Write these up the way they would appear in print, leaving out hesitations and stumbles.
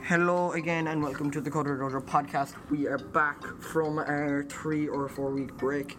Hello again and welcome to the Coder Dojo podcast. We are back from our 3 or 4 week break.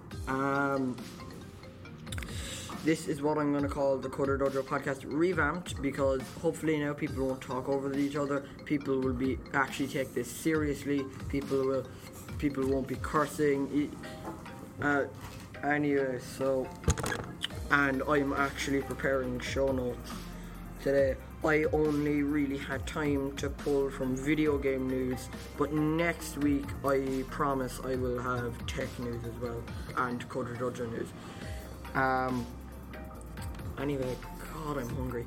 This is what I'm going to call the Coder Dojo podcast revamped, because hopefully now people won't talk over each other. People will be actually take this seriously. People won't be cursing. Anyway, and I'm actually preparing show notes today. I only really had time to pull from video game news, but next week I promise I will have tech news as well and Coder Dojo news. Anyway, God, I'm hungry.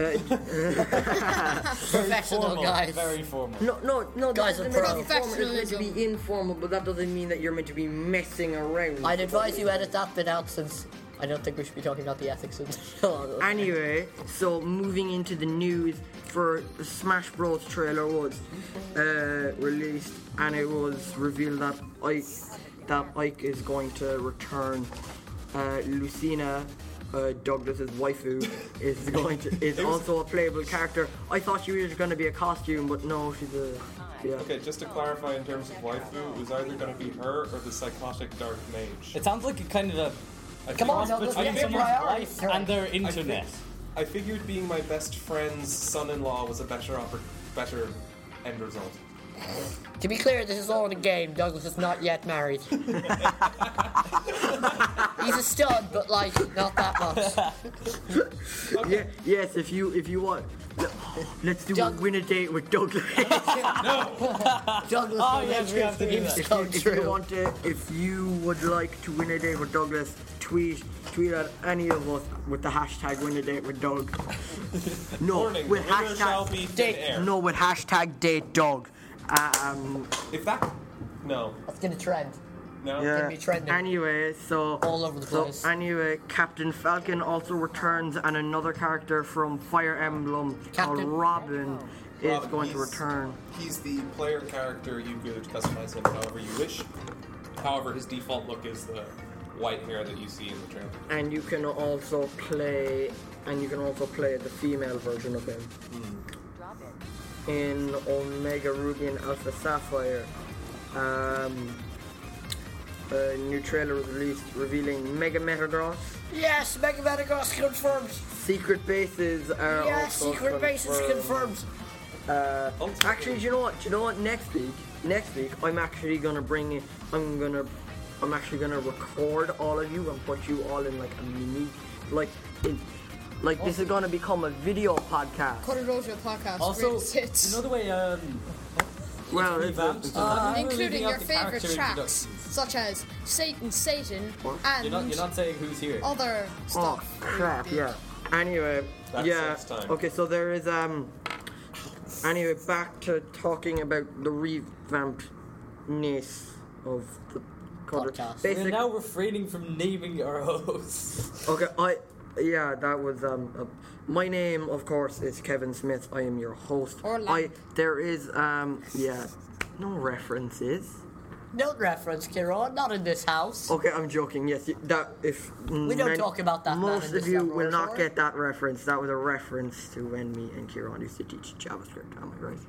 Professional, guys. Very formal. No, Guys are pro. it's meant to be informal, but that doesn't mean that you're meant to be messing around. I'd advise you edit that bit out, since I don't think we should be talking about the ethics of the show. Anyway, so moving into the news, for the Smash Bros trailer was released, and it was revealed that Ike is going to return. Lucina, Douglas's waifu, is also a playable character. I thought she was going to be a costume, but no, she's a. Yeah. Okay, just to clarify in terms of waifu, it was either going to be her or the psychotic dark mage. It sounds like a kind of a Come on, Douglas, between we have someone's priorities. life and their internet. I figured being my best friend's son-in-law was a better end result. To be clear, this is all in a game. Douglas is not yet married. He's a stud, but like not that much. Yeah, yes, if you want, let's do a win a date with Douglas. Douglas, Oh, yes, we have to do that. If you would like to win a date with Douglas, tweet at any of us with the hashtag win a date with Doug. No, Warning, with the winner shall be hashtag thin air. no, with hashtag date Doug. If that... No. That's gonna trend. No? Yeah. Gonna be trending. Anyway, All over the place. So anyway, Captain Falcon also returns, and another character from Fire Emblem called Captain- Robin is Robin, going to he's- return. He's the player character. You could customize him however you wish. However, his default look is the white hair that you see in the trailer. And you can also play the female version of him. In Omega Ruby and Alpha Sapphire. A new trailer was released revealing Mega Metagross. Yes, Mega Metagross confirmed. Secret bases are Yes, also secret bases confirmed. Actually, do you know what? Next week, I'm actually gonna record all of you and put you all in like a mini, this is gonna become a video podcast. Coder Dojo podcast. Also, greatest hits. you know the way Well, revamped? Including your the favorite character tracks, introductions. such as Satan, What? and You're not saying who's here. other Oh stuff. crap! Yeah. Anyway, That's yeah. next time. Okay, so there is Anyway, back to talking about the revampedness of the Podcast. We're now refraining from naming our hosts. Okay, that was my name, of course, is Kevin Smith. I am your host. Or Lamp. There is no references. No reference, Kieran. Not in this house. Okay, I'm joking. Yes, we don't talk about that man Most in of this you number, will not sorry. get that reference. That was a reference to when me and Kieran used to teach JavaScript. Am I right?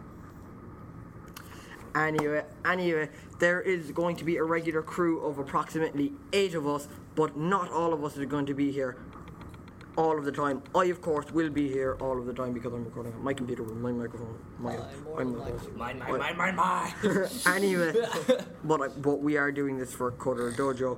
Anyway, there is going to be a regular crew of approximately 8 of us, but not all of us are going to be here all of the time. I, of course, will be here all of the time because I'm recording on my computer with my microphone. I'm the host. Mine. Anyway, but we are doing this for Coder Dojo.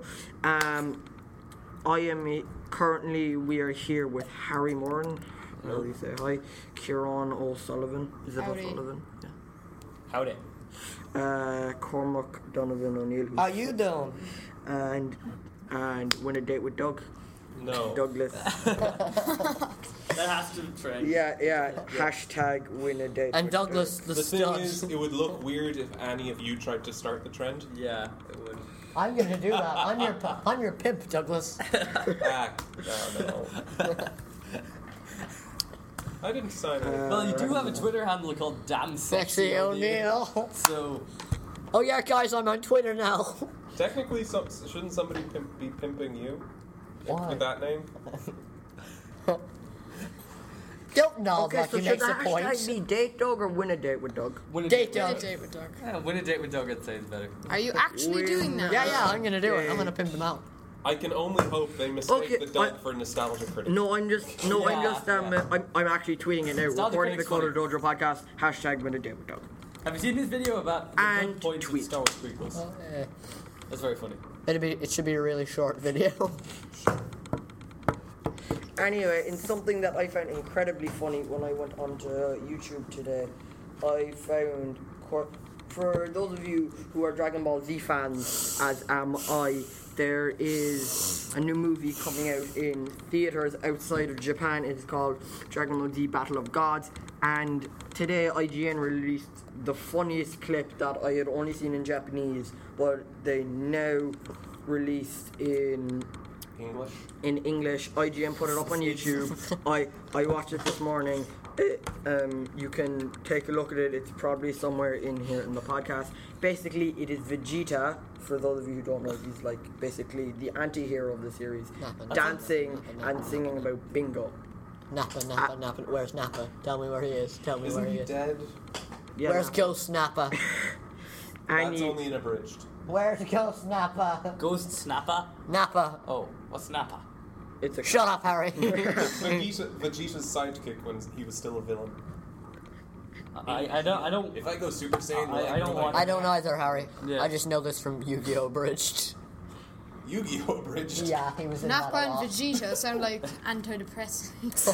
Currently we are here with Harry Moran. How do you say hi? Kieran O'Sullivan. Is it Howdy. O'Sullivan? Howdy. Yeah. Cormac Donovan O'Neill. How you doing? And win a date with Doug. No. Douglas. That has to trend. Yeah. Hashtag win a date. And with Douglas, Doug. the The thing stud. is, it would look weird if any of you tried to start the trend. Yeah, it would. I'm gonna do that. I'm your pimp, Douglas. No. I didn't sign it. Well, you do have a Twitter handle called Damn Sexy O'Neill. So, Oh yeah, guys, I'm on Twitter now. Technically, shouldn't somebody be pimping you Why? with that name? Don't nod Okay, like so he should makes the a point. hashtag be date Doug or win a date with Doug? Win a Date date. Win a Doug. date with Doug. Yeah, win a date with Doug, I'd say is better. Are you actually doing that? Yeah, I'm gonna do it. I'm gonna pimp him out. I can only hope they mistake Okay, the Doug for nostalgia critic. No, I'm actually tweeting it now. Nostalgia Recording the critic's Color Dojo podcast. Hashtag win a date with Doug. Have you seen this video about the And good points tweet. in Star Wars prequels? Oh, yeah. That's very funny. It should be a really short video. Anyway, in something that I found incredibly funny when I went onto YouTube today, I found, for those of you who are Dragon Ball Z fans, as am I, there is a new movie coming out in theaters outside of Japan. It's called Dragon Ball Z Battle of Gods, and today IGN released the funniest clip that I had only seen in Japanese, but they now released in English. IGN put it up on YouTube. I watched it this morning. You can take a look at it. It's probably somewhere in here in the podcast. Basically, it is Vegeta. For those of you who don't know, he's like basically the anti-hero of the series, Nappa. dancing and singing about bingo. Nappa. Where's Nappa? Tell me where he is. Tell me Isn't where he he is. dead? Yeah, Where's Ghost Nappa? and That's he- only an abridged. Where's Ghost Nappa? Ghost Snapper? Nappa. Oh, what's Snapper? It's a Shut up, Harry. Vegeta's sidekick when he was still a villain. I don't. If I go Super Saiyan, will I don't go want- I don't know either, Harry. Yeah. I just know this from Yu-Gi-Oh! Abridged. Yu-Gi-Oh! Abridged. Yeah, he was in Nappa that a and lot. Vegeta sound like antidepressants.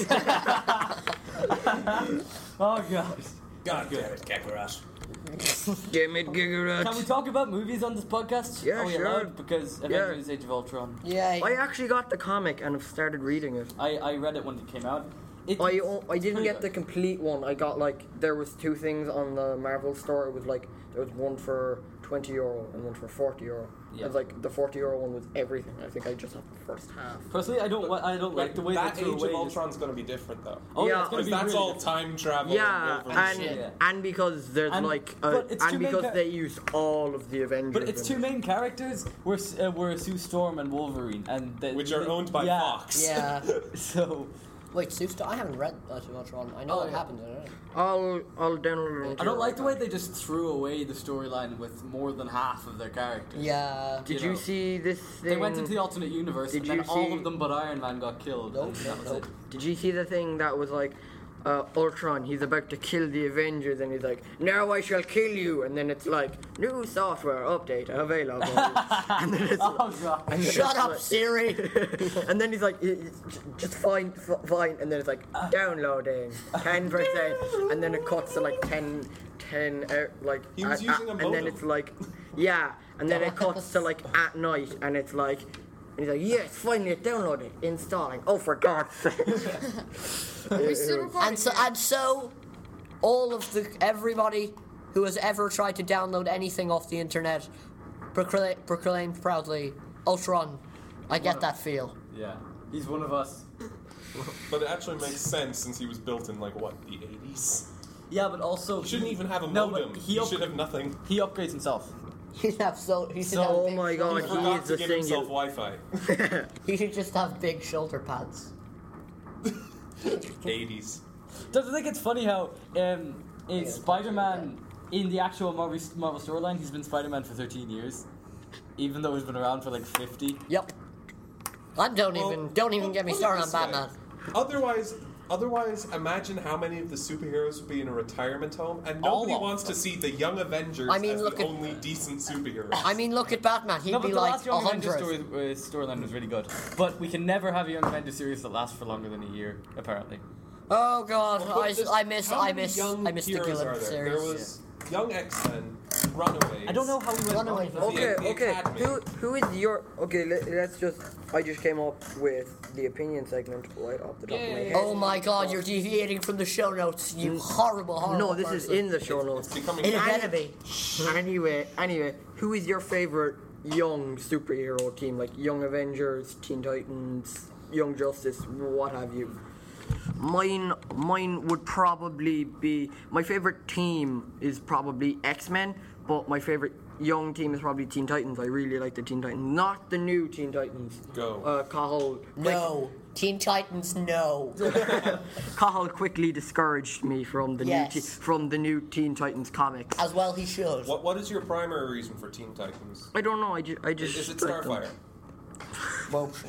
Oh god. God damn it, Kakarot. Damn it, Gigarat. Can we talk about movies on this podcast? Yeah, Are we sure. allowed? Because Avengers Age of Ultron. Yeah. I actually got the comic and have started reading it. I read it when it came out. It, I it's didn't pretty get the good. complete one. I got like there was two things on the Marvel store. It was like there was one for €20 and one for €40. Yeah. It was like the €40 one was everything. I think I just have the first half. Personally, I don't like the way that they threw Age away of this- Ultron's going to be different though. Oh yeah, Yeah, it's gonna Because be that's really all good. time travel. Yeah, and and shit, yeah. and because there's And- like but it's two and main because char- they used all of the Avengers. But its in two it. main characters were Sue Storm and Wolverine, and Which are owned by yeah. Fox. Yeah. So Wait, Susta? I haven't read that too much on. I know Oh, what yeah. happened in it. I'll download it. I don't like the way they just threw away the storyline with more than half of their characters. Yeah. Did you you know. see this thing? They went into the alternate universe, Did and then you all see- of them but Iron Man got killed. Nope, and that was nope. it. Did you see the thing that was like, Ultron, he's about to kill the Avengers, and he's like, now I shall kill you, and then it's like, new software update available, and then it's Oh god. and then Shut it's up, like- Siri. and then he's like, just fine, and then it's like, downloading, 10%, and then it cuts to like 10, like, He was using a and then modem. it's like, yeah, and then it cuts to like at night, and it's like, and he's like, yes, finally it's downloaded, installing, oh for God's sake. Are we still recording? And so, all of everybody who has ever tried to download anything off the internet proclaimed proudly, Ultron. I get that feel. Yeah, he's one of us. But it actually makes sense since he was built in like what, the 80s? Yeah, but also He shouldn't even have a No, modem. but He should have nothing. He upgrades himself. He should have he should have Oh big my shoulder God, He he forgot is to the give himself singular. Wi-Fi. He should just have big shoulder pads. 80s. Don't you think it's funny how in Spider-Man, in the actual Marvel storyline, he's been Spider-Man for 13 years, even though he's been around for like 50. Yep. Don't even get me put it started on this way. Batman. Otherwise, imagine how many of the superheroes would be in a retirement home, and All nobody of wants to see the Young Avengers I mean, as look the at- only decent superheroes. I mean, look at Batman. He'd No, but be the like last Young Avengers 100. storyline was really good. But we can never have a Young Avengers series that lasts for longer than a year, apparently. Oh God, Well, put this- I miss how many the young heroes Gillen are there? series. There was Young X-Men, Runaways. I don't know how we went Runaway wrong with Vision. this. Okay, The okay. Academy. Who is your? Okay, let's just. I just came up with the opinion segment right off the top of my head. Oh my God, you're deviating from the show notes. You horrible. No, this person. is in the show notes. It's becoming. It better be. Anyway, who is your favorite young superhero team? Like Young Avengers, Teen Titans, Young Justice, what have you? Mine would probably be, my favorite team is probably X-Men, but my favorite young team is probably Teen Titans. I really like the Teen Titans, not the new Teen Titans. Go. Cahill. No. Teen Titans, no. Cahill quickly discouraged me from the Yes. from the new Teen Titans comics. As well he should. What is your primary reason for Teen Titans? I don't know. I just Is it like them. Starfire? Motion.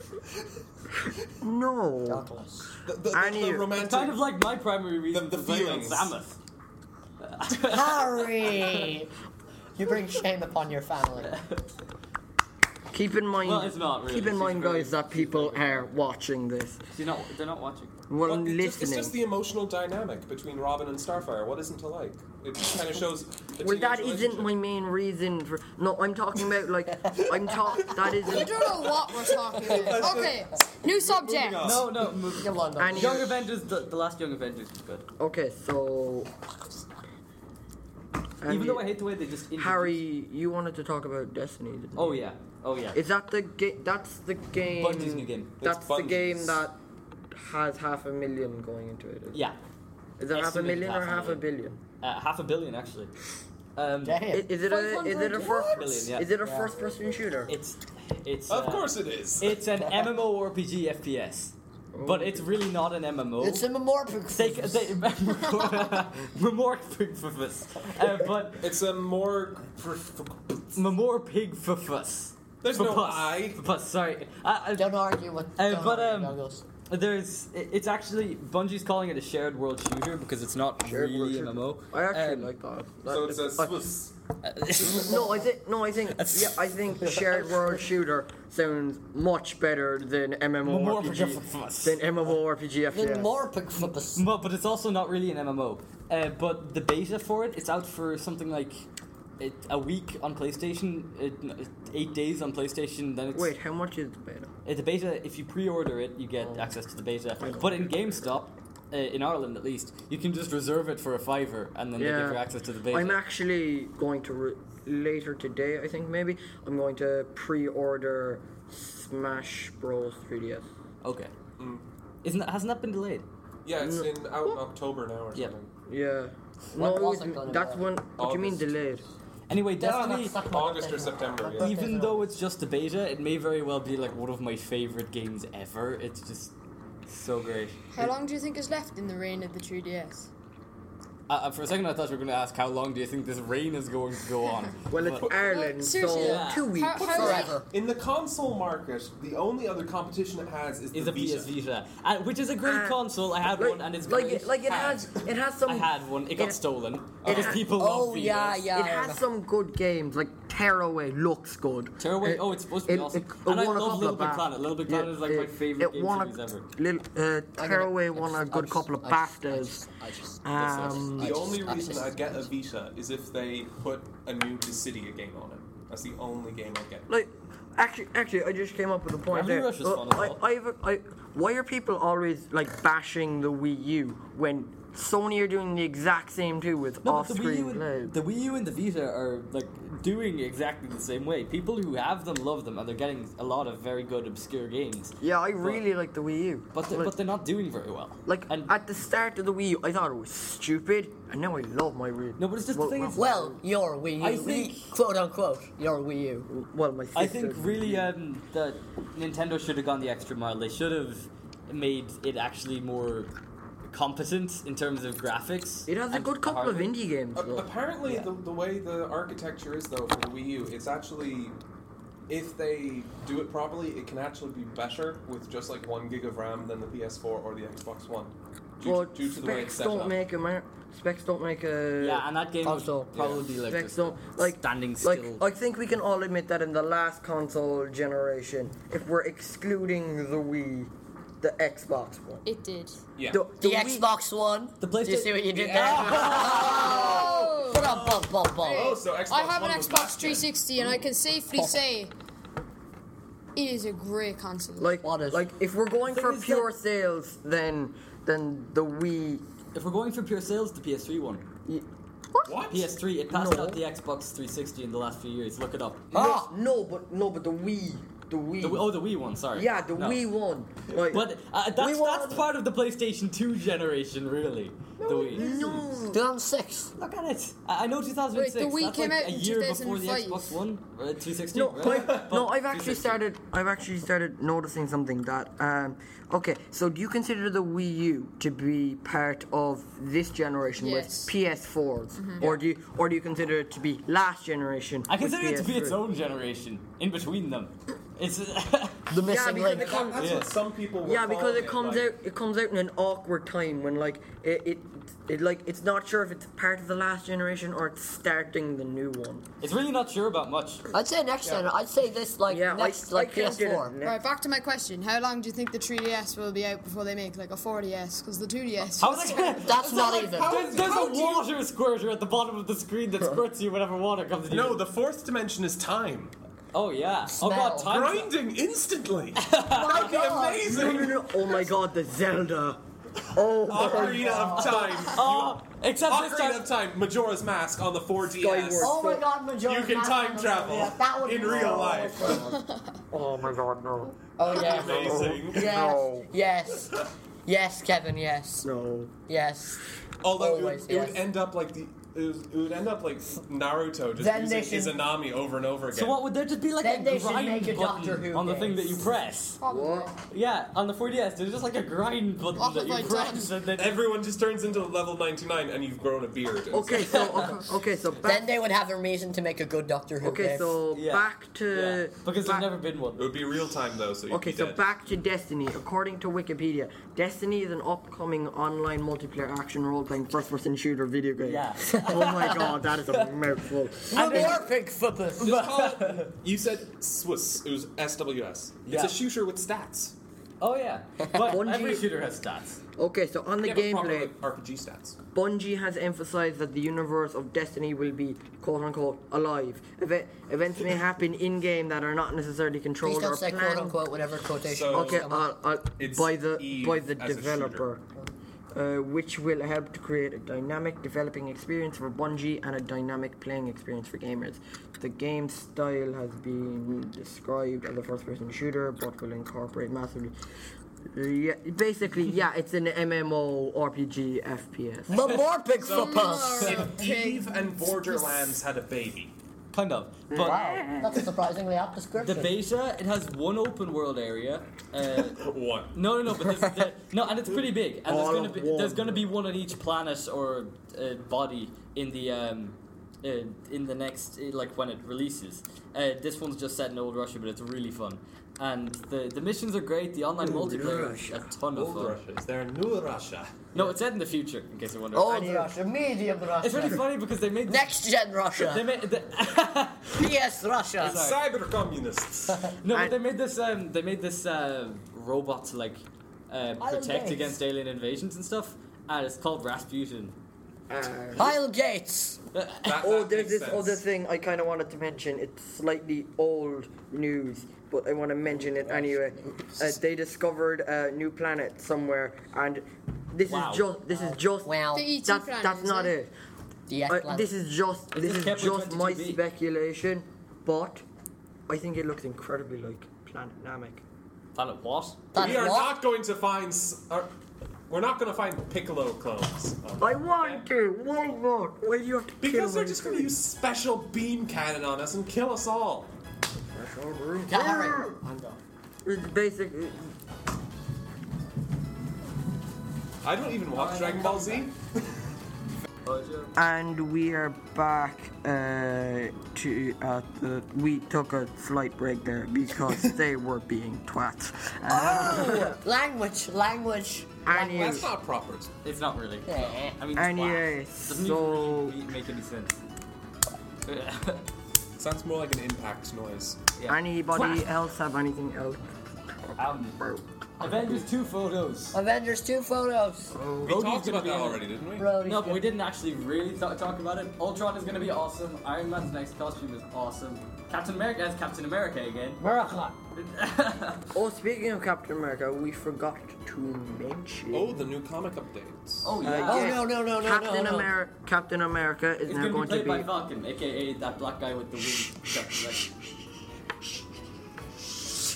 No. Douglas. Any- The It's romantic. kind of like my primary reason The for playing on feelings. Samus. Harry! You bring shame upon your family. Keep in mind. Well, it's not really. Keep in She's mind, very- guys, that people are watching this. They're not watching. Well, Well, it's listening. just the emotional dynamic between Robin and Starfire. What isn't to like? It kind of shows. The Well, that teenage isn't my relationship. main reason for. No, I'm talking about like. That We isn't. don't know what we're talking about. Okay, new subject. on. No. Come on, And Douglas. Young Avengers, the last Young Avengers was good. Okay, so. Even though I hate the way they just introduced- Harry, you wanted to talk about Destiny, didn't you? Oh yeah. Is that the game? That's the game. Bungie's new game. That's the Bungie's. game that has 500,000 going into it. Yeah. Is it Estimated 500,000 or half a 500,000. billion? 500 million actually. Damn. Is it a first? Million, yeah. Is it a first-person shooter? It's. Of course it is. It's an MMORPG FPS, but it's really not an MMO. It's a memorial. But It's a more. Memor Pig Fuffus. There's no I. Sorry. Don't argue with. Don't but, argue, Douglas. It's actually Bungie's calling it a shared world shooter because it's not Shared world really shooter. MMO. I actually like that. So it's a I- Swiss. I think shared world shooter sounds much better than MMORPG. Than MMORPG The FPS. memorial. But it's also not really an MMO. But the beta for it's out for something like a week on PlayStation, 8 days on PlayStation. Then it's Wait, how much is the beta? the beta. If you pre-order it, you get access to the beta. But in GameStop, in Ireland at least, you can just reserve it for a $5 and then they give you access to the beta. I'm actually going to later today. I think maybe I'm going to pre-order Smash Bros 3DS. Okay. Hasn't that been delayed? Yeah, it's out in October now or Yeah. something. Yeah. When No, was it gonna that's be? when. What do you mean August. delayed? Anyway, Destiny. August or September. Yeah. Even though it's just a beta, it may very well be like one of my favorite games ever. It's just so great. How long do you think is left in the reign of the 3DS? For a second, I thought you were going to ask how long do you think this reign is going to go on. Well, it's But- Ireland, seriously, so yeah. 2 weeks. Forever. In the console market, the only other competition it has is is the a PS Vita, which is a great console. I had Like- one, and it's like great. it has some. I had one. It got it- stolen because ha- people Oh, love Vitas. yeah. It I has remember. some good games, like Tearaway looks good. Tearaway. It- Oh, it's supposed to be it- awesome. it And I won a love couple Little of Big ba- Planet. Little Big Planet is like my favorite game won series ever. Tearaway won a good couple of BAFTAs. The only reason I get a Vita is if they put a new Dissidia game on it. That's the only game I get. Like, actually, I just came up with a point Gravity there. Rush is fun as well. Why are people always like bashing the Wii U when Sony are doing the exact same too with No, but the off-screen play? the Wii U and the Vita are like doing exactly the same way. People who have them love them, and they're getting a lot of very good obscure games. Yeah, I really like the Wii U. But they're not doing very well. Like and at the start of the Wii U, I thought it was stupid, and now I love my Wii. No, but it's just the thing is- Well, your Wii U. I think- quote unquote, your Wii U. well, my sister. I think really that Nintendo should have gone the extra mile. They should have made it actually more competent in terms of graphics. it has a and good couple of hardware. indie games. Though. Apparently, the way the architecture is though for the Wii U, it's actually, if they do it properly, it can actually be better with just like 1 gig of RAM than the PS4 or the Xbox One. But Due to the way it's specs set don't up. make a specs don't make a. Yeah, and that game was Console. probably like Specs just don't like standing like still. I think we can all admit that in the last console generation, if we're excluding the Wii, the Xbox One. It did. Yeah. The Wii- Xbox One. The Do you see PlayStation. what you did there? Oh! Put on bump, bump, bump. Oh, so Xbox I have an One was Xbox last gen. 360 and I can safely say it is a great console. Like What is- like if we're going The for thing is pure sales, then the Wii. If we're going for pure sales, the PS3 one. What? PS3, it passed No. out the Xbox 360 in the last few years. Look it up. Ah! No, but the Wii. the Wii. The Wii one. Sorry. Yeah, the No. Wii one. Like, But that's part of the PlayStation 2 generation, really. The Wii. no. 2006. Look at it. I know 2006. Wait, the Wii that's came like out a in year before the 2005. Xbox One, 260. No, right? But I've actually 260. started noticing something that okay, so do you consider the Wii U to be part of this generation Yes. with PS4s, or do you consider it to be last generation? I with consider it to be its PS3? own generation in between them. It's The missing because link. it comes- That's what some people. Were Yeah, because it calling comes like, out. It comes out in an awkward time when like it like it's not sure if it's part of the last generation or it's starting the new one. it's really not sure about much. I'd say next gen. I'd say this like Yeah, next I like counted it PS4. next. Right, back to my question. How long do you think the 3DS will be out before they make like a 4DS? Because the 2DS. How is it? That's not even. There's how a do you- water squirter at the bottom of the screen that squirts you whenever water comes in. No, the fourth dimension is time. Oh yeah. Oh god, Smell. time. Grinding instantly. That'd be amazing. Oh my god, the Zelda. Oh, Ocarina of Time. Oh, except this Ocarina time. of Time. Majora's Mask on the 4DS. Skyward. Oh my god, Majora's You can Mask time on the- travel yeah, that would in be real so life. fun. oh my god, no. Oh yeah. Amazing. Yes. No. Yes. Yes, Kevin. Yes. No. Yes. Although Always, it would yes. end up like it would end up like Naruto just Then they using should- Izanami over and over again. So what would there just be like Then a they should grind make a button Doctor Who on the game. thing that you press? What? Yeah, on the 4DS, there's just like a grind button What that have you I press, done? and then Everyone just turns into level 99 and you've grown a beard. Okay, so Then back. they would have a reason to make a good Doctor Who Okay, game. so Yeah. back to. yeah, because there's back- never been one. It would be real time though, so you'd Okay, be so dead. back to Destiny. According to Wikipedia, Destiny is an upcoming online multiplayer action role-playing first-person shooter video game. Yeah. Oh my god, that is a mouthful. No more pig football. Just call it, you said Swiss. It was SWS. Yeah. It's a shooter with stats. Oh yeah, but Bungie- every shooter has stats. Okay, so on the Yeah, but proper, gameplay, like, RPG stats. Bungie has emphasized that the universe of Destiny will be quote-unquote alive. Events may happen in-game that are not necessarily Please controlled or don't say planned. quote unquote whatever quotation. So- marks Okay, come up. It's by the Eve as a developer, which will help to create a dynamic developing experience for Bungie and a dynamic playing experience for gamers. The game style has been described as a first-person shooter, but will incorporate massively. Yeah, basically, yeah, it's an MMO RPG FPS. No more pig football. If Eve and Borderlands had a baby. Kind of. But Wow, that's a surprisingly apt the description. beta, it has one open world area. One. No, but no, and it's pretty big. And All of there's one. gonna be one on each planet or body in the next like when it releases. This one's just set in Old Russia, but it's really fun. And the missions are great. The online multiplayer is a ton of Old fun. Russia. Is there a new Russia? No, it's set in the future. In case you wonder. Old Russia, medium Russia. It's really funny because they made Next gen they Russia. made PS Russia. Sorry. Cyber communists. no, but And- they made this robot to like protect Gates. against alien invasions and stuff. And it's called Rasputin. Heil Gates. Oh, That there's makes this sense. other thing I kind of wanted to mention. It's slightly old news, but I want to mention it anyway. They discovered a new planet somewhere, and this Wow. is just Wow. The ET that's planet, that's is not it? it. The F planet. This is just this Kepler my 22b? speculation, but I think it looks incredibly like Planet Namek. Planet what? That's We are what? not going to find. We're not going to find Piccolo clones. I want to. Why not? Why do you have to kill Because they're my just going to use special beam cannon on us and kill us all. Yeah, hurry. I'm done. It's basically. I don't even watch Dragon Ball Z. And we are back we took a slight break there because they were being twats. Language. Anyway, That's not proper. It's not really. Yeah. I mean, Anyway, twat. Doesn't so- even really make any sense. Sounds more like an impact noise. Yeah. anybody Twat. else have anything else? Avengers 2 photos. Avengers 2 photos. We Rhodey's talked gonna about be that in it. already, didn't we? Brody's No, but we good. didn't actually really talk about it. Ultron is going to be awesome. Iron Man's next costume is awesome. Captain America has Captain America again. America. Oh, speaking of Captain America, we forgot to mention. Oh, the new comic updates. Oh yeah. Oh, yes, no, Captain America is It's now going to be going to played by be. Falcon, aka that black guy with the wings.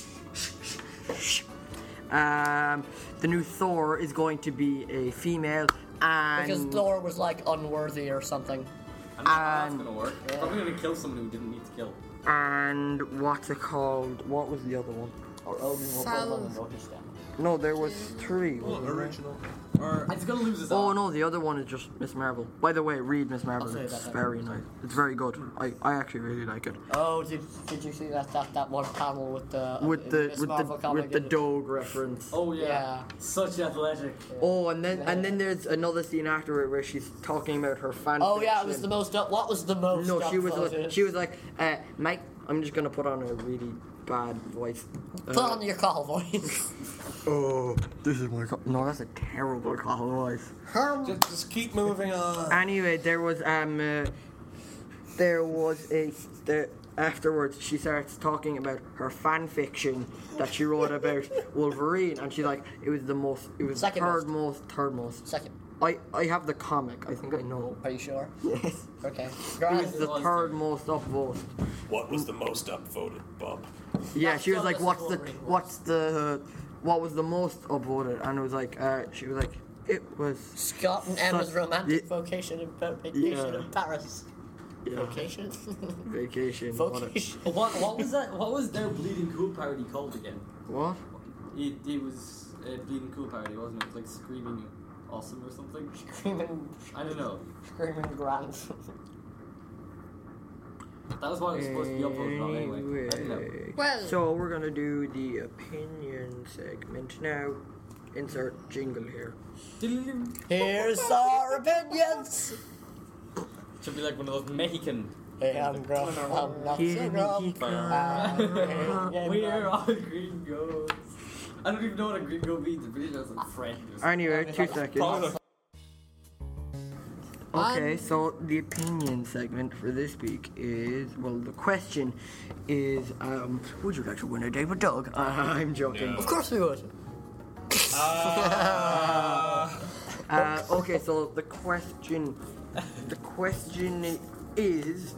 The new Thor is going to be a female, and Because Thor was like unworthy or something. I'm not how that's gonna work. Probably gonna kill someone who didn't need to kill. and what's it called? What was the other one? Or Odin will Fal- put on the notice then. No, there was 3. wasn't there? Original. It's gonna lose his Oh arm. no, the other one is just Miss Marvel. By the way, read Miss Marvel. I'll say It's that. very nice. It's very good. I actually really like it. Oh, did you see that one panel with the Miss Marvel comic with the in it? Doge reference. Oh yeah. Yeah. Such athletic. Oh, and then there's another scene after it where she's talking about her fan. Oh yeah, it was fiction. the most. What was the most? No, she upvoted? was like, Mike, I'm just gonna put on a really bad voice. Put on your call voice. Oh, this is my no, that's a terrible call voice. Just keep moving on. Anyway, afterwards she starts talking about her fan fiction that she wrote about Wolverine, and she's like, it was Second third most. Second. I have the comic. I think I know. Are you sure? Yes. Okay. It was the third most upvoted. What was the most upvoted, Bob? Yeah, That's she was not like, the what was the most upvoted? And it was like, she was like, it was Scott and Emma's Such- romantic Yeah. vacation in Paris. yeah, Vacation. vacation. Vocation. What was that? What was their Bleeding Cool parody called again? What? It was a Bleeding Cool parody, wasn't it? Like Screaming Awesome or something? Screaming. I don't know. Screaming grand. That was what it was supposed to be uploaded on anyway. I don't know. Well, So we're gonna do the opinion segment now. Insert jingle here. Here's our opinions. Should be like one of those Mexican. Hey, I'm gruff. I'm not so gruff. We're all gringos. I don't even know what a gringo means. I'm pretty sure it's like French or something. Anyway, 2 seconds. Probably Okay, so the opinion segment for this week is, well, the question is, would you like to win a date with Doug? I'm joking. Of course we would. Okay, so the question is,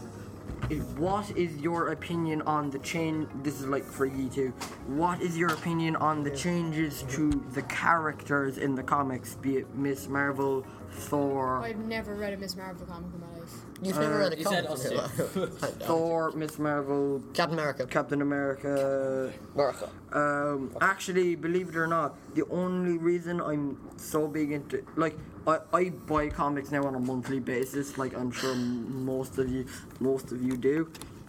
what is your opinion on the change? This is like for you two. What is your opinion on the changes to the characters in the comics, be it Miss Marvel, Thor, I've never read a Miss Marvel comic in my life. You've never read a You comic. said us two. Thor, Miss Marvel, Captain America. Captain America? America. Actually, believe it or not, the only reason I'm so big into, like, I buy comics now on a monthly basis, like I'm sure most of you do.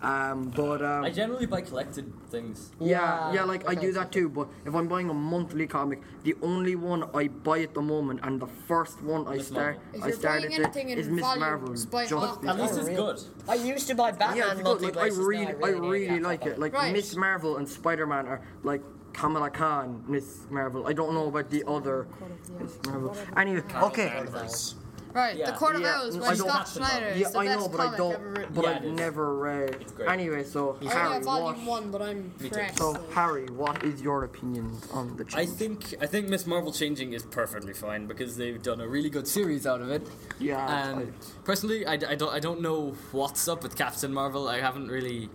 I generally buy collected things. Yeah, like I do that too. But if I'm buying a monthly comic, the only one I buy at the moment, and the first one Miss Marvel. If I you're started buying anything is in Miss volumes, Marvel. buy Just all. At least it's really? good. I used to buy Batman yeah, it's good. monthly Like I basis, now really need like it. Like Right. Miss Marvel and Spider-Man are like Kamala Khan, Miss Marvel. I don't know about the other Miss Marvel. Anyway, okay. Right, Yeah. The Court of Yeah, Owls I by don't- Scott Schneider is Yeah, the I best know, but I comic ever don't. written. But Yeah, I've it is. never read. It's great. Anyway, so I only Harry, have volume what? 1, but I'm too. pressed. So Harry, what is your opinion on the I change? think Miss Marvel changing is perfectly fine because they've done a really good series out of it. Yeah. Personally, I don't know what's up with Captain Marvel. I haven't really,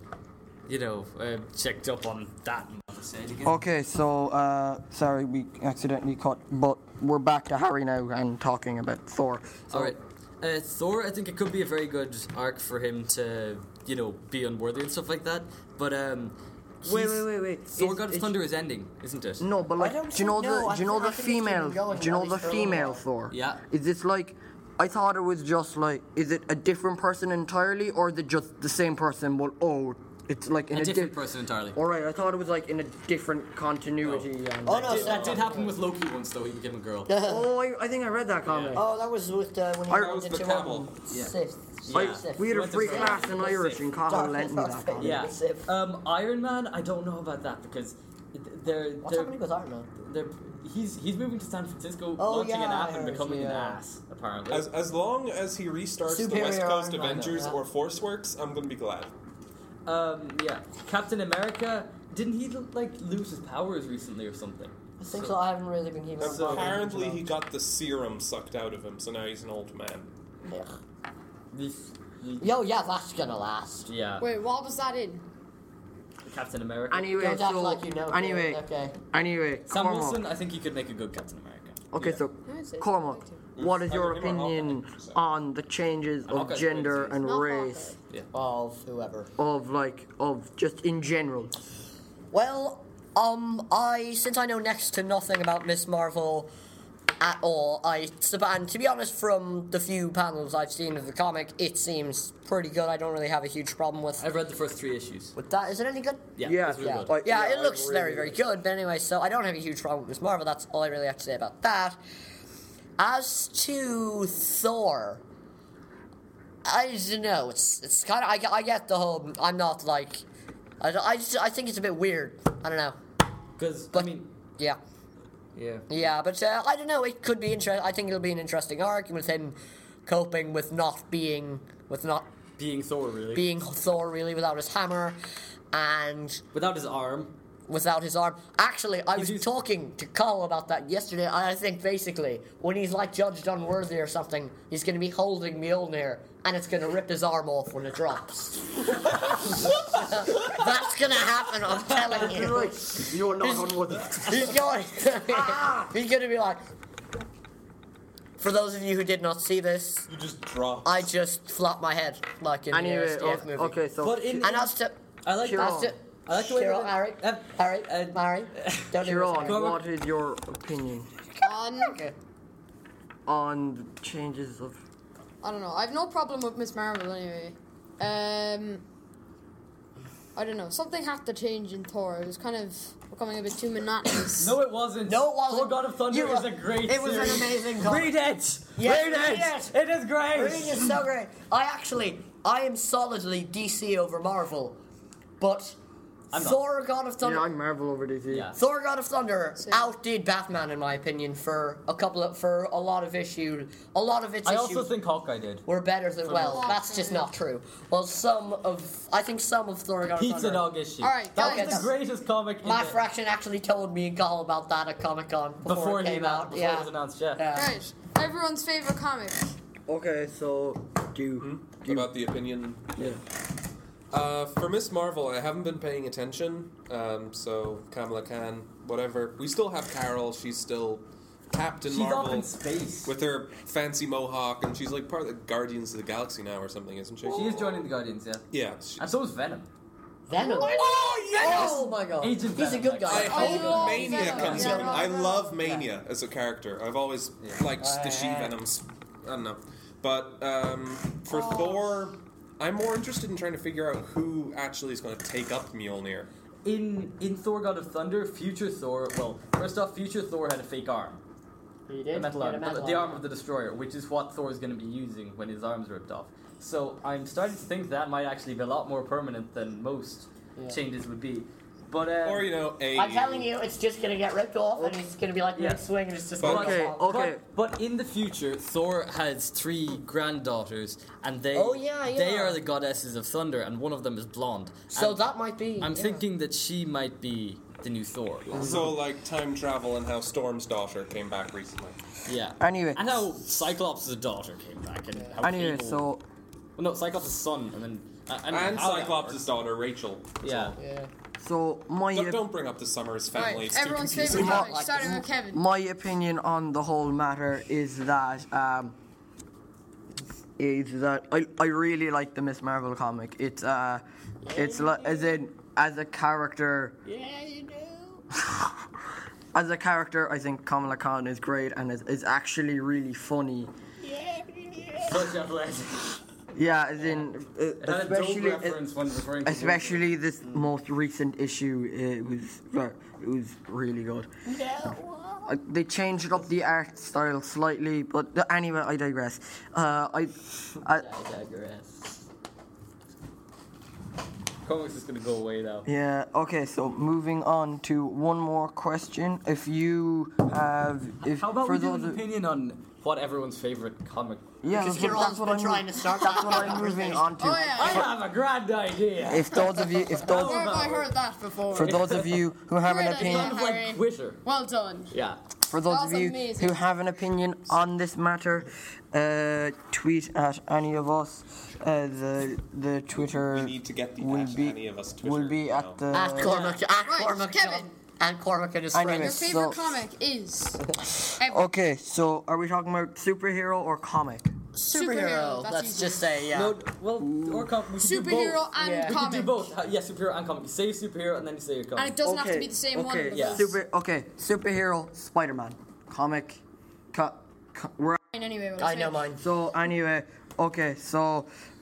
checked up on that. Okay, so sorry we accidentally cut, but we're back to Harry now and talking about Thor. So, All right. Thor, I think it could be a very good arc for him to, be unworthy and stuff like that. But Wait. Thor: God of Thunder is ending, isn't it? No, but like, don't do you know know. the I do you know think the it's female? keeping going Do you know at the least for a little female while. Thor? Yeah. Is this like? I thought it was just like, is it a different person entirely, or is it just the same person? Well, it's like in A a different person entirely. All right, I thought it was like in a different continuity. And Oh no, That did happen with Loki once, though. He became a girl. Oh, I think I read that comic. Oh, that was with when he That went was into the camel. Sith. Yeah. Sith. We had a Went to free France. class in Irish, and Cahill lent me that comic. Yeah. Sith. Iron Man, I don't know about that because What's happening with Iron Man? he's moving to San Francisco, Oh, launching an yeah, app I and heard, becoming an yeah. ass, apparently. As long as he restarts the Superior West Coast Iron Man, Avengers yeah. or Force Works, I'm gonna be glad. Yeah. Captain America, didn't he lose his powers recently or something? I think so. I haven't really been keeping up. Apparently, he got the serum sucked out of him, so now he's an old man. This, Yo, yeah, that's gonna last. yeah. Wait, what was that in? Captain America. Anyway, Don't act so like you know. anyway, Okay. anyway, Sam Cormac. Wilson, I think he could make a good Captain America. Okay, so I'd say Cormac, so. what is your Either him or opinion Hawkeye, on the changes of Hawkeye's gender great, and Not race Of whoever. of just in general? Well, since I know next to nothing about Miss Marvel at all, and to be honest, from the few panels I've seen of the comic, it seems pretty good. I don't really have a huge problem with I've read the first 3 issues. that. Is it any good? Yeah, it's really Yeah, good. Like, yeah, it I looks really very, very like good. But anyway, so I don't have a huge problem with Miss Marvel. That's all I really have to say about that. As to Thor, I don't know. It's kind of I get the whole. I'm not like. I think it's a bit weird. I don't know. Because, I But- mean, Yeah. yeah. But I don't know. It could be interesting. I think it'll be an interesting arc with him coping with not being Being Thor, really. being Thor really without his hammer, and Without his arm. without his arm. Actually, I was He's- talking to Cole about that yesterday. And I think basically when he's like judged unworthy or something, he's going to be holding Mjolnir, and it's going to rip his arm off when it drops. That's going to happen. I'm telling you. You're not unworthy. He's going. He's going to be like. For those of you who did not see this, You just drop. I just flopped my head like in Anyway, the SDF movie. okay, so But in. And as to I like Kieran. as to I like the way Kieran, that- Harry, Harry, Harry, don't do Kieran, this. what is your opinion Okay. on the changes of? I don't know. I have no problem with Miss Marvel anyway. I don't know. Something had to change in Thor. It was kind of becoming a bit too monotonous. No, it wasn't. No, it wasn't. Thor God of Thunder You- is a great It was an series. amazing comic. Read it! Yes, read read it! it. It is great! Reading is so great. I am solidly DC over Marvel, but I'm not. Thor God of Thunder. Yeah, I'm Marvel over DC. Yeah. Thor God of Thunder Same. outdid Batman in my opinion for a lot of its I also issues think Hawkeye did. were better than well. most. That's just not true. Well, I think some of Thor God of Pizza Thunder. Dog issue. Alright, that guys. was the greatest comic in Matt the, Fraction actually told me and Call about that at Comic Con before it came out. Before Yeah. it was announced, yeah. Yeah. Right. Everyone's favorite comic. Okay, so do About the opinion. yeah. For Miss Marvel, I haven't been paying attention. So Kamala Khan, whatever. We still have Carol. She's still Captain She's Marvel off in space. with her fancy mohawk, and she's like part of the Guardians of the Galaxy now or something, isn't she? She is joining the Guardians, yeah. Yeah. And so is Venom. Venom. Oh yes! Oh my god. Agent He's a Venom, good I guy. hope love Mania Venom. comes Yeah. from. I love Mania as a character. I've always liked the she Yeah. Venoms. I don't know, but for Thor, I'm more interested in trying to figure out who actually is going to take up Mjolnir. In Thor God of Thunder, Future Thor, well, first off, Future Thor had a fake arm. He A did. metal He had arm. a metal The arm of the Destroyer, which is what Thor is going to be using when his arm's ripped off. So I'm starting to think that might actually be a lot more permanent than most Yeah. changes would be. But Or a. I'm telling you, it's just gonna get ripped off, and it's gonna be like Yeah. mid-swing, and it's just But- gonna Okay, fall. okay. But in the future, Thor has 3 granddaughters, and they Oh, yeah, they yeah. are the goddesses of thunder, and one of them is blonde. So And that might be. I'm yeah. thinking that she might be the new Thor. So like time travel and how Storm's daughter came back recently. Yeah. Anyway. And how Cyclops' daughter came back, and how Anyway, Cable- so well, no, Cyclops' son, and then And how that Cyclops' works. daughter Rachel. Yeah. Yeah. my Don't bring up the Summers family. Alright, It's too everyone's confusing. favorite comic, Like- starting with Kevin. my opinion on the whole matter is that I really like the Miss Marvel comic. It's like as a character. Yeah, you do. As a character, I think Kamala Khan is great and is actually really funny. Such a blessing. Yeah, as in, It had a dope especially reference when referring to especially this most recent issue. It was really good. They changed up the art style slightly, but anyway, I digress. I digress. Comics is gonna go away now. yeah. Okay, so moving on to one more question. If you have, if How about for we do those an of- opinion on what everyone's favorite comic? yeah, Because that's Kieran's what been I'm trying to start That's that what I'm moving on to. Oh yeah. I have a grand idea. If those of you, if Where those, have I heard that before? for those of you who have an Great idea. opinion, Kind of like Harry. Twitter. Well done. Yeah. for those That's of you amazing. who have an opinion on this matter, tweet at any of us. The Twitter We need to get the will at be any of us Twitter. will be now. at the At Cormac, Right, Kevin. and Cormac and his Anyway, Your friends. favorite So- comic is. ever. Okay, so are we talking about superhero or comic? Superhero, that's Let's easier. just say, yeah. No, well, or we could do Superhero both. and Yeah. We comic. could do both. Yeah, superhero and comic. You say your superhero and then you say your comic. And it doesn't have to be the same one. Okay, because- superhero, Spider-Man, comic, we're Fine anyway. I know mine. So anyway, okay, so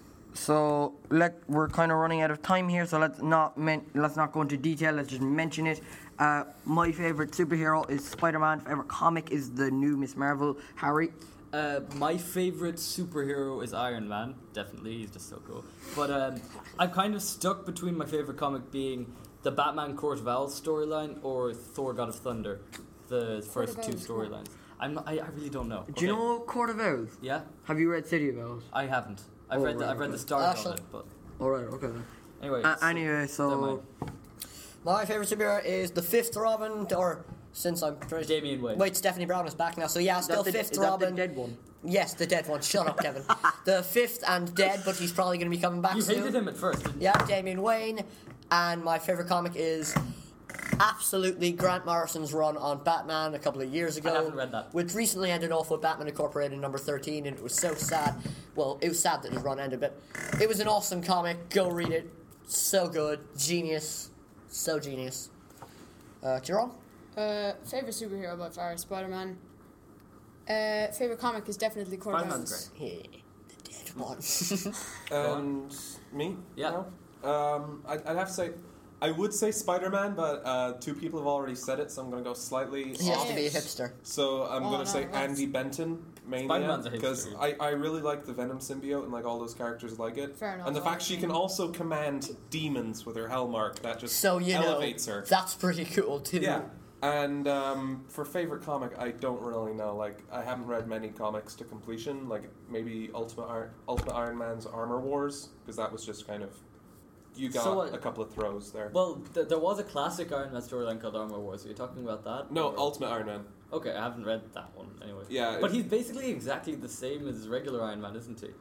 we're kind of running out of time here, so let's not go into detail. Let's just mention it. My favorite superhero is Spider-Man. Favorite comic is the new Miss Marvel. Harry. My favorite superhero is Iron Man. Definitely, he's just so cool. But I'm kind of stuck between my favorite comic being the Batman Court of Owls storyline or Thor: God of Thunder, the first of two Owls, cool. storylines. I really don't know. Do you know Court of Owls? Yeah, Have you read City of Owls? I haven't. I've Oh, read right, I've read the okay. start Awesome. of it, but All right, okay. Then. anyway. Anyway, they're so mine. My favorite superhero is the fifth Robin, or since I'm Damian Wayne. Wait, Stephanie Brown is back now, so yeah, still That's the- fifth is that the Robin. dead one? Yes, the dead one. Shut up, Kevin. The fifth and dead, but he's probably going to be coming back You soon. hated him at first, didn't you? Yeah, Damian Wayne. And my favorite comic is absolutely Grant Morrison's run on Batman a couple of years ago. haven't read that. Which recently ended off with Batman Incorporated number 13, and it was so sad. Well, it was sad that his run ended, but it was an awesome comic. Go read it. So good. Genius. So genius. Kieran? Favorite superhero by far is Spider-Man. Favorite comic is definitely Court of Spider-Man's Owls. great. Yeah, the dead one. And me? Yeah. No? I'd have to say, I would say Spider-Man, but two people have already said it, so I'm going to go slightly He has off. to be a hipster. So I'm Oh, going no, to say that's- Andy Benton, mainly, Spider-Man's a because hipster. I really like the Venom symbiote and like all those characters like it. Fair enough, And the fact I she mean- can also command demons with her Hellmark, that just So, you know, elevates her. that's pretty cool, too. Yeah. And for favorite comic, I don't really know. Like, I haven't read many comics to completion. Like, maybe Ultimate Iron Man's Armor Wars, because that was just kind of you got So what- a couple of throws there. Well, there was a classic Iron Man storyline called Armor Wars. Are you talking about that? No, Or- Ultimate Iron Man. Okay, I haven't read that one anyway. Yeah, But it- he's basically exactly the same as regular Iron Man, isn't he?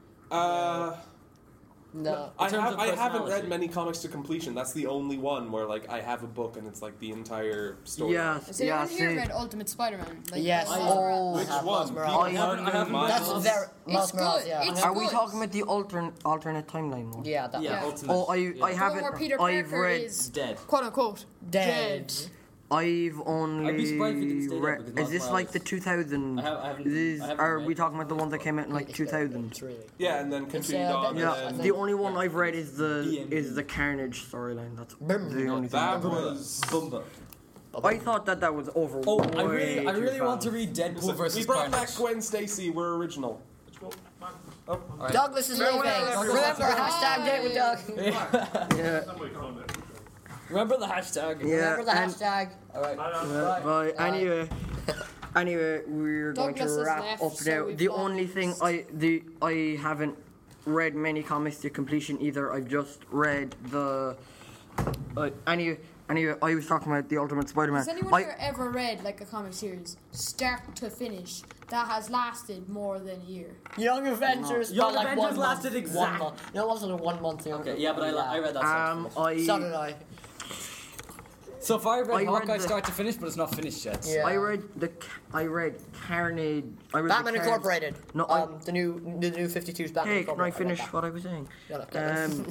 No. I terms of haven't personality. read many comics to completion. That's the only one where like I have a book and it's like the entire story. Yeah, Has anyone yeah. here See, read Ultimate Spider-Man? Like, Yes. Miles Oh, Morales? Which I have one? Miles Morales. I haven't That's Miles. very It's Miles Morales, good. yeah. It's are we good. talking about the alternate timeline one? Yeah, that Yeah, Yeah. Ultimate. Oh, I yeah. haven't. The one where Peter I've Parker read. is Dead. quote unquote Dead. I've only I'd be surprised if he didn't stay there read. because Is Miles this like Morales- the 2000? I haven't- Is, I haven't are read we it. talking about the ones that came out in like 2000? It's really. Yeah, and then continued uh, on. Yeah, and the then, only one I've read is BMB. the Carnage storyline. That's Bum. the only thing. that I've read. was. Bumba. I thought that was over. Oh, I way really too want to fast. read Deadpool versus We brought Carnage. back Gwen Stacy. We're original. Oh, Douglas is leaving. Remember, hashtag date with Doug. Yeah, Remember the hashtag. yeah. Remember the and- hashtag. Alright. But anyway, we're going Douglas to is wrap left, up so now. we've The got- only thing I haven't read many comics to completion either. I've just read the. Anyway, I was talking about the Ultimate Spider-Man. Has anyone here ever read like a comic series, start to finish, that has lasted more than a year? Young Avengers. Young but like Avengers 1 lasted month. exact- 1 month. No, it wasn't a 1 month thing. Okay, yeah, but I read that. start to finish. So did I. So far, I read I read Hawkeye the- start to finish, but it's not finished yet. Yeah. I read Carnage. I read Batman the Carnage. Incorporated. No, the new 52's Batman Hey, can I Incorporated. finish read that. what I was saying? Shut up, Kevin.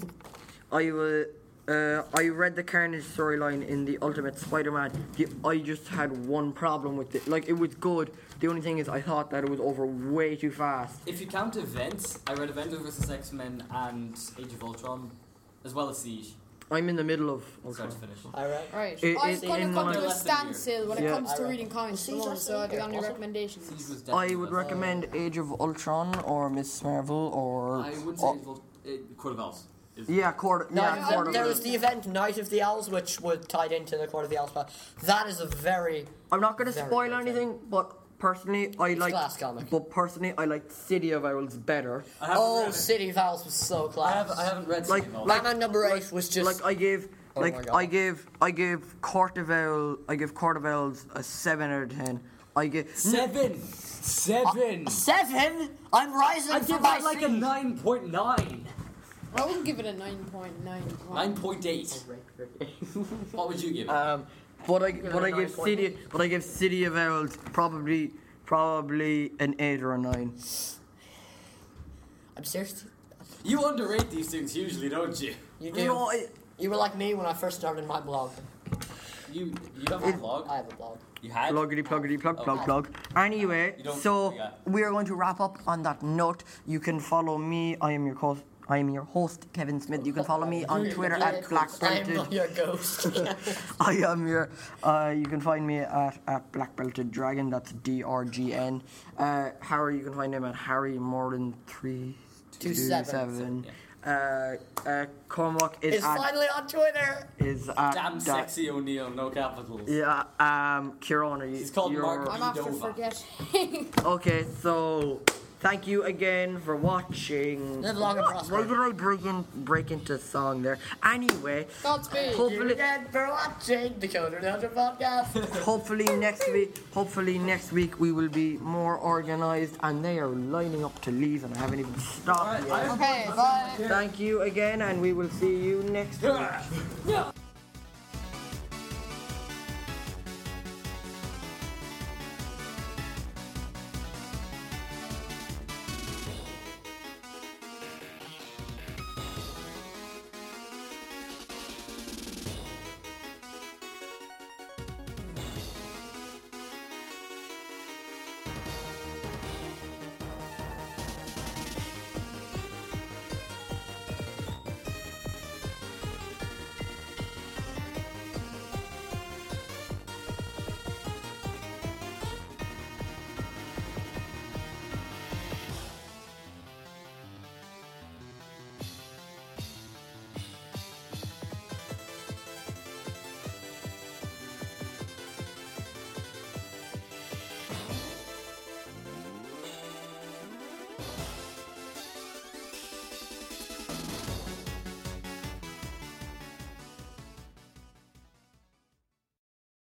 I read the Carnage storyline in the Ultimate Spider-Man. I just had one problem with it. Like, it was good. The only thing is, I thought that it was over way too fast. If you count events, I read Avengers vs X-Men and Age of Ultron, as well as Siege. I'm in the middle of Start Ultron. to finish. I read. Right. It- I've it- kind in of come one to of- a standstill when it Yeah. comes to I read. reading comics See, at the moment, that's so have you got any awesome. recommendations? Siege was I definitely would the best. recommend Age of Ultron or Miss Marvel or. I would say Court of Owls. is- Yeah, Court. No, Yeah, I Court of there really- was the event Night of the Owls, which would tied into the Court of the Owls. But that is a very I'm not going to Very spoil good anything, but personally, I like. class comic. But personally, I like City of Owls better. I haven't oh read it. City of Owls was so I class. haven't read Like- City of Owls. Batman number 8 was just Like I gave, Oh my God. I gave Court of Owls a 7 out of 10. I give 7. 7. 7? I'm rising I from give my that like a seat. 9.9. I wouldn't give it a 9.9. 9.8. What would you give it? But I give City of Owls probably an 8 or a 9. I'm serious. You underrate these things hugely, don't you? You do. You were like me when I first started my blog. You don't have a vlog? I have a blog. You had? Pluggity plug Oh. plug plug. Anyway, You don't- so yeah. we are going to wrap up on that note. You can follow me. I am your host, Kevin Smith. You can follow me on Twitter at I'm blackbelted. not your ghost. I am your. You can find me at blackbelted dragon. That's DRGN. Harry, you can find him at Harry Morden 327. Cormac is It's finally on Twitter. at Damn sexy O'Neill, no capitals. Yeah. Kieran, are you? He's called you're- Mark. I'm after Dova. forgetting. Okay, so thank you again for watching. Live long and prosper. Why did I break into song there? Anyway, Godspeed. Thank you hopefully, again for watching the Coder Delta podcast. hopefully next week we will be more organised, and they are lining up to leave, and I haven't even stopped yet. Okay, bye. Thank you again, and we will see you next week. Yeah.